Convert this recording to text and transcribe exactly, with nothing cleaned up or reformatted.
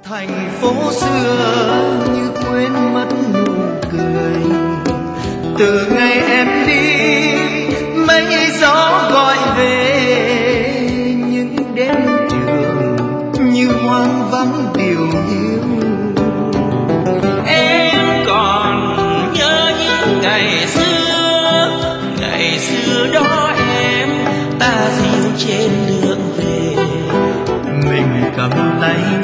Thành phố xưa như quên mất nụ cười. Từ ngày em đi mây gió gọi về những đêm trường như hoang vắng điều hiu. Em còn nhớ những ngày xưa, ngày xưa đó em ta dìu trên đường về. Mình cầm tay